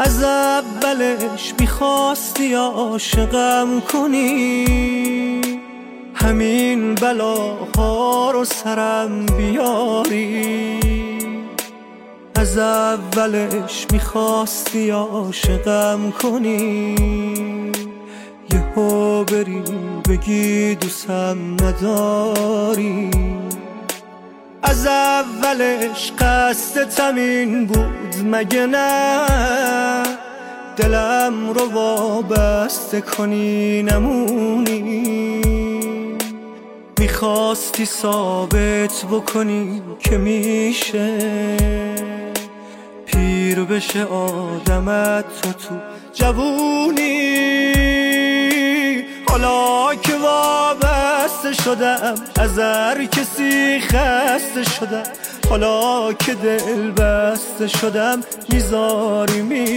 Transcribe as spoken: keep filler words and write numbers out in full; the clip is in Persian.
از اولش میخواستی عاشقم کنی، همین بلاها رو سرم بیاری. از اولش میخواستی عاشقم کنی، یهو بری بگی دوستم نداری. از اولش قصدت همین بود مگه نه؟ دلم رو وابسته کنی نمونی. میخواستی ثابت بکنی که میشه پیر بشه آدمت تو تو جوونی. حالا که وابسته شدم از هر کسی خسته شدم، حالا که دل بسته شدم میذاری میری.